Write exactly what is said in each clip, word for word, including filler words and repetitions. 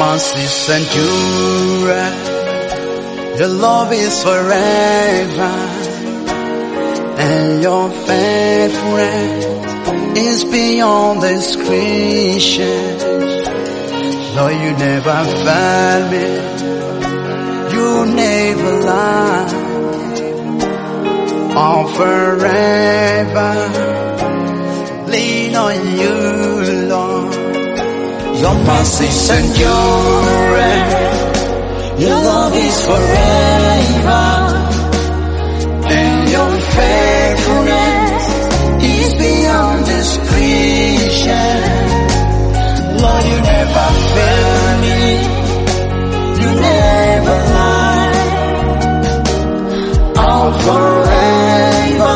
mercies endure. Your love is forever, and your faithfulness is beyond description. Lord, you never fail me, you never lie. All forever, lean on you, Lord. Your mercies endure. Your love is forever, and your faithfulness is beyond description. Lord, you never fail me, you never lie. All forever,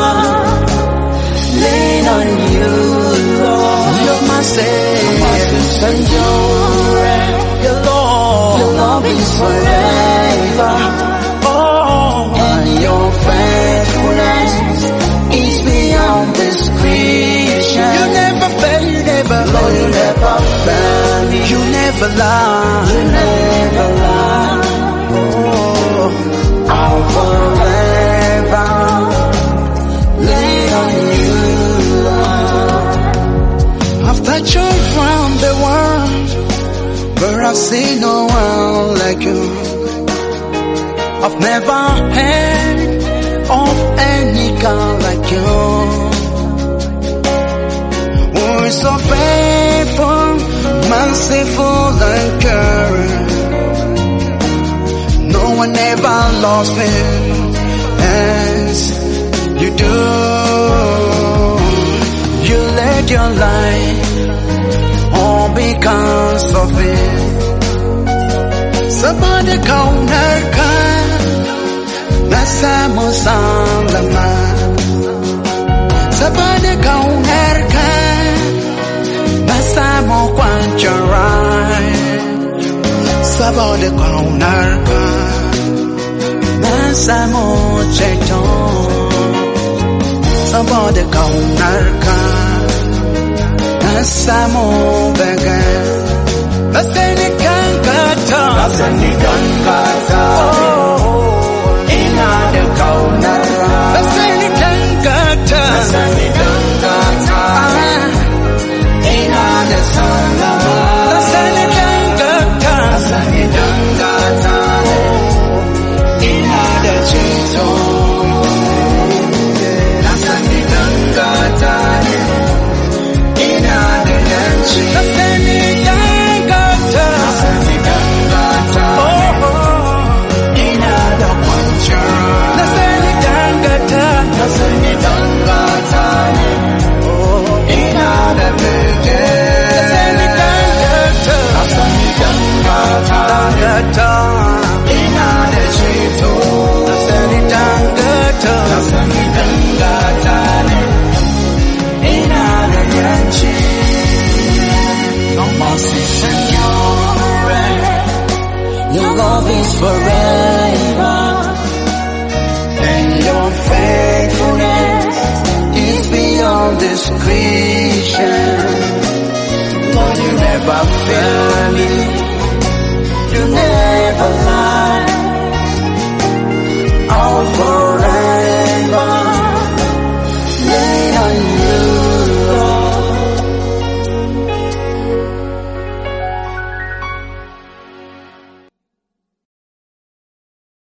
lean on you, Lord. Your mercies endure. Your Lord, your love is forever, oh, and your faithfulness is beyond description. You never fail, you never Lord, you never fail me, you never lie, you never lie. Oh, I'll forever lean on you, Lord. I've touched you from the world, but I see no one like you. I've never heard of any God like you, who is so faithful, merciful and caring. No one ever lost me as you do. You led your life all because of me. Sabade kaunarka nasamu salama. Sabade kaunarka nasamu kwancharai. Sabade kaunarka nasamu cheton. Sabade kaunarka nasamu began. Nasani kankata, nasani kankata, oh, ina de kaunara. Nasani kankata, nasani kankata, ina de salama. Nasani kankata, nasani kankata, ina de chito. Nasani kankata, ina de yanchi. Nasani your love is forever, and your faithfulness is beyond description.